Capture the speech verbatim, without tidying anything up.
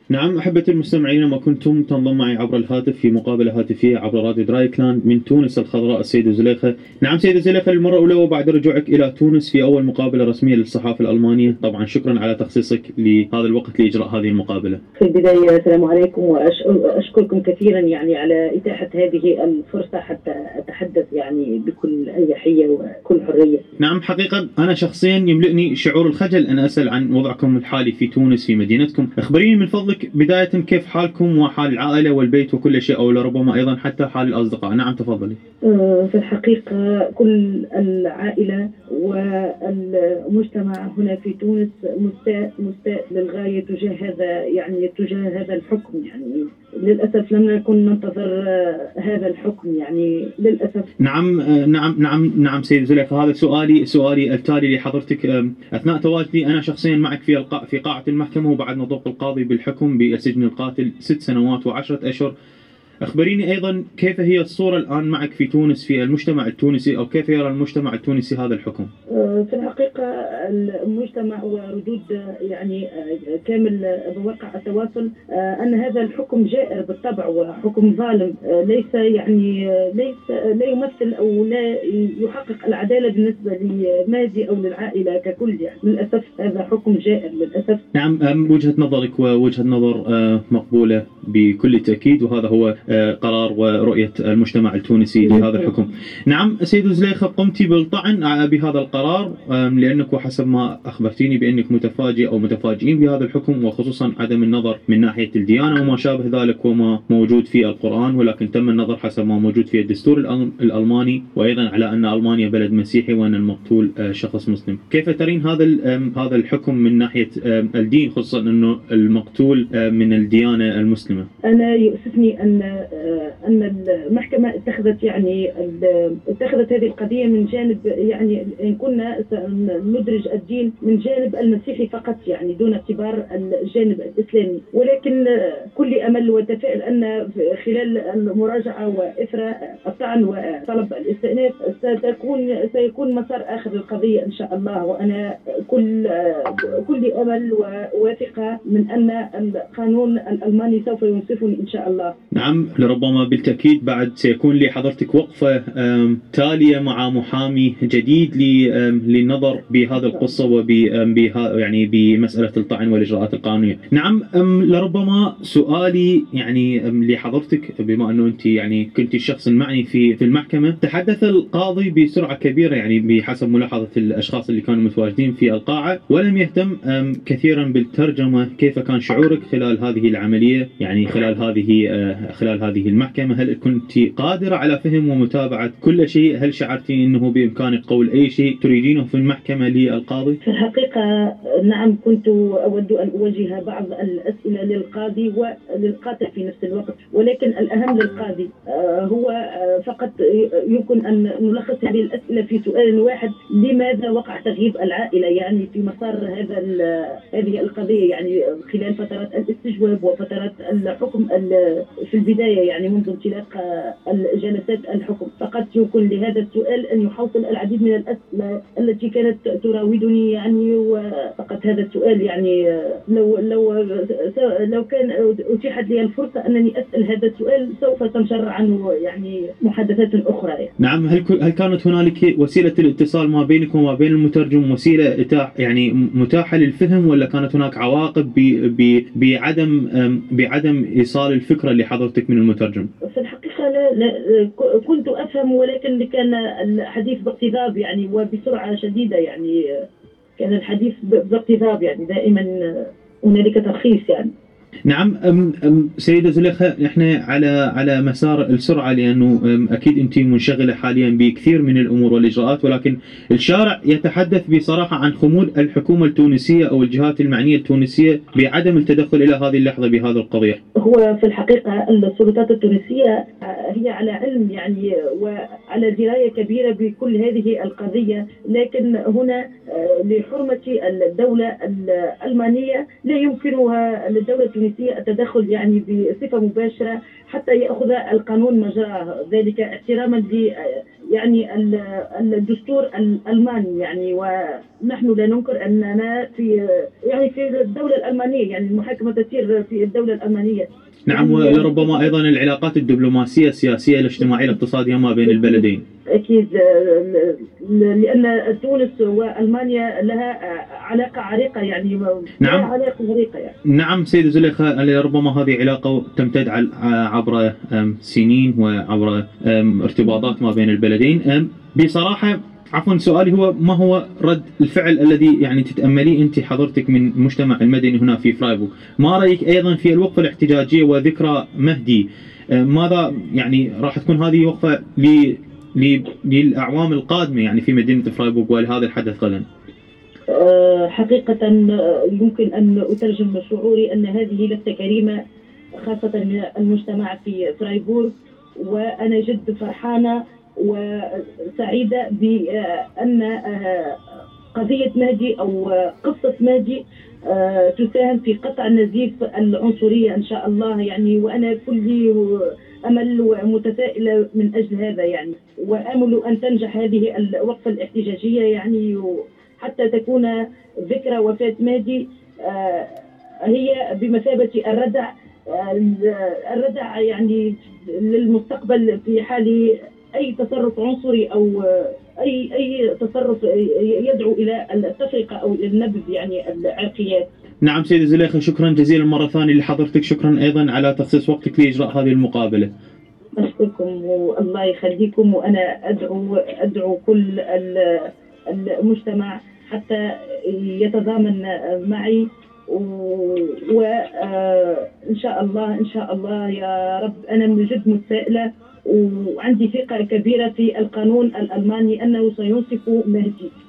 نعم أحبة المستمعين، لما كنتم تنضم معي عبر الهاتف في مقابلة هاتفية عبر راديو درايكلاند من تونس الخضراء السيدة زليخة. نعم سيدة زليخة، للمرة الأولى وبعد رجوعك إلى تونس في أول مقابلة رسمية للصحافة الألمانية، طبعا شكرا على تخصيصك لهذا الوقت لإجراء هذه المقابلة. في البداية السلام عليكم، وأشكركم كثيرا يعني على إتاحة هذه الفرصة حتى أتحدث يعني بكل أريحية وكل حرية. نعم حقيقة أنا شخصيا يملئني شعور الخجل أن أسأل عن وضعكم الحالي في تونس في مدينتكم. أخبريني من فضلك بداية كيف حالكم وحال العائلة والبيت وكل شيء، أو لربما أيضا حتى حال الأصدقاء. نعم تفضلي. في الحقيقة كل العائلة والمجتمع هنا في تونس مستاء مستاء للغاية تجاه هذا يعني تجاه هذا الحكم. يعني للأسف لم نكن ننتظر هذا الحكم يعني للأسف. نعم نعم نعم نعم سيد زليخة، هذا سؤالي سؤالي التالي لحضرتك. أثناء تواجدي أنا شخصيا معك في القاء في قاعة المحكمة وبعد نطوق القاضي بالحكم بالسجن القاتل ست سنوات وعشرة أشهر، أخبريني أيضا كيف هي الصورة الآن معك في تونس في المجتمع التونسي، أو كيف يرى المجتمع التونسي هذا الحكم؟ في الحقيقة المجتمع وردود يعني كامل مواقع التواصل أن هذا الحكم جائر بالطبع وحكم ظالم، ليس يعني ليس لا يمثل أو لا يحقق العدالة بالنسبة لمازي أو للعائلة ككل. يعني للأسف هذا حكم جائر للأسف. نعم وجهة نظرك ووجهة نظر مقبولة بكل تأكيد، وهذا هو قرار ورؤية المجتمع التونسي لهذا الحكم. نعم سيدة زليخة، قمت بالطعن بهذا القرار لأنك وحسب ما أخبرتيني بأنك متفاجئ أو متفاجئين بهذا الحكم، وخصوصا عدم النظر من ناحية الديانة وما شابه ذلك وما موجود في القرآن، ولكن تم النظر حسب ما موجود في الدستور الألماني، وأيضا على أن ألمانيا بلد مسيحي وأن المقتول شخص مسلم. كيف ترين هذا هذا الحكم من ناحية الدين، خصوصا أنه المقتول من الديانة المسلمة؟ أنا يؤسفني أن أن المحكمة اتخذت يعني اتخذت هذه القضية من جانب، يعني إن كنا سندرج الدين من جانب المسيحي فقط يعني دون اعتبار الجانب الإسلامي، ولكن كل أمل وتفائل أن خلال المراجعة وإثر الطعن وطلب الاستئناف ستكون سيكون مسار آخر للقضية إن شاء الله. وأنا كل كل أمل وواثقة من أن القانون الألماني سوف ينصفني إن شاء الله. نعم لربما بالتأكيد بعد سيكون لحضرتك وقفة تالية مع محامي جديد للنظر بهذا القصة وب يعني بمسألة الطعن والإجراءات القانونية. نعم لربما سؤالي يعني لحضرتك، بما أنه أنت يعني كنت الشخص المعني في في المحكمة، تحدث القاضي بسرعة كبيرة يعني بحسب ملاحظة الأشخاص اللي كانوا متواجدين في القاعة، ولم يهتم كثيرا بالترجمة. كيف كان شعورك خلال هذه العملية، يعني خلال هذه خلال هذه المحكمة؟ هل كنت قادرة على فهم ومتابعة كل شيء؟ هل شعرتي أنه بإمكانك قول أي شيء تريدينه في المحكمة للقاضي؟ في الحقيقة نعم، كنت أود أن أوجه بعض الأسئلة للقاضي وللقاطع في نفس الوقت، ولكن الأهم للقاضي هو فقط يمكن أن نلخص هذه الأسئلة في سؤال واحد: لماذا وقع تغييب العائلة يعني في مسار هذا هذه القضية، يعني خلال فترات الاستجواب وفترات الحكم في البداية، يعني منذ انطلاق الجلسات الحكم. فقط يمكن لهذا السؤال أن يحوصل العديد من الأسئلة التي كانت تراودني يعني، وفقط هذا السؤال يعني لو لو لو كان أتيحت لي الفرصة أنني أسأل هذا السؤال سوف تنشر عنه يعني محادثات أخرى يعني. نعم هل هل كانت هنالك وسيلة الاتصال ما بينكم وما بين المترجم، وسيلة إتاح يعني متاحة للفهم، ولا كانت هناك عواقب بعدم بعدم إيصال الفكرة لحضرتك من المترجم؟ في الحقيقة لا, لا كنت أفهم، ولكن كان الحديث باقتضاب يعني وبسرعة شديدة، يعني كان الحديث باقتضاب، يعني دائما هنالك ترخيص يعني. نعم أم أم سيدة زليخة، احنا على على مسار السرعة، لأنه أكيد أنت منشغلة حاليا بكثير من الأمور والإجراءات، ولكن الشارع يتحدث بصراحة عن خمول الحكومة التونسية أو الجهات المعنية التونسية بعدم التدخل إلى هذه اللحظة بهذا القضية. هو في الحقيقة السلطات التونسية هي على علم يعني وعلى دراية كبيرة بكل هذه القضية، لكن هنا لحرمة الدولة الألمانية لا يمكنها الدولة التونسية التدخل يعني بصفة مباشرة حتى يأخذ القانون مجراه، ذلك احتراما ل يعني الدستور الألماني يعني. ونحن لا ننكر أننا في يعني في الدولة الألمانية، يعني المحاكمة تسير في الدولة الألمانية. نعم، ولربما أيضا العلاقات الدبلوماسية السياسية الاجتماعية الاقتصادية ما بين البلدين. أكيد، لأن تونس وألمانيا لها علاقة عريقة يعني. نعم. لها علاقة عريقة يعني. نعم سيدة زليخة، لربما هذه علاقة تمتد عبر سنين وعبر ارتباطات ما بين البلدين. بصراحة عفوا، سؤالي هو ما هو رد الفعل الذي يعني تتأمليه أنت حضرتك من المجتمع المدني هنا في فرايبورغ؟ ما رأيك أيضا في الوقفة الاحتجاجية وذكرى مهدي؟ ماذا يعني راح تكون هذه وقفة للأعوام القادمة يعني في مدينة فرايبورغ ولهذا الحدث غدا؟ حقيقة يمكن أن أترجم شعوري أن هذه لفتة كريمة خاصة من المجتمع في فرايبورغ، وأنا جد فرحانة وسعيدة بأن قضية مهدي أو قصة مهدي تساهم في قطع نزيف العنصرية إن شاء الله يعني. وأنا كلي أمل ومتفائلة من أجل هذا يعني، وآمل أن تنجح هذه الوقفة الاحتجاجية يعني، حتى تكون ذكرى وفاة مهدي هي بمثابة الردع الردع يعني للمستقبل في حال أي تصرف عنصري أو أي أي تصرف يدعو إلى التفرقة أو النبذ يعني العرقيات. نعم سيدة زليخة، شكرا جزيلا مرة ثانية لحضرتك، شكرا أيضا على تخصيص وقتك لإجراء هذه المقابلة. أشكركم والله يخليكم، وأنا أدعو أدعو كل المجتمع حتى يتضامن معي، وإن شاء الله إن شاء الله يا رب. أنا من جد متفائلة وعندي ثقة كبيرة في القانون الألماني أنه سينصف مهدي.